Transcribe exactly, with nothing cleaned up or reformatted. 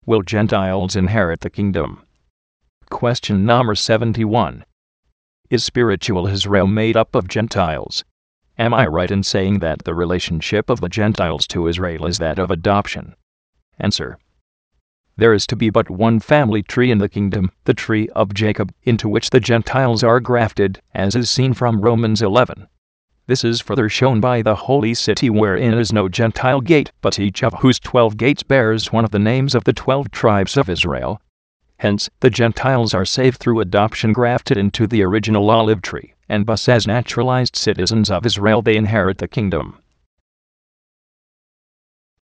Will Gentiles inherit the kingdom? Question number seventy-one. Is spiritual Israel made up of Gentiles? Am I right in saying that the relationship of the Gentiles to Israel is that of adoption? Answer. There is to be but one family tree in the kingdom, the tree of Jacob, into which the Gentiles are grafted, as is seen from Romans eleven. This is further shown by the holy city wherein is no Gentile gate, but each of whose twelve gates bears one of the names of the twelve tribes of Israel. Hence, the Gentiles are saved through adoption, grafted into the original olive tree, and thus as naturalized citizens of Israel they inherit the kingdom.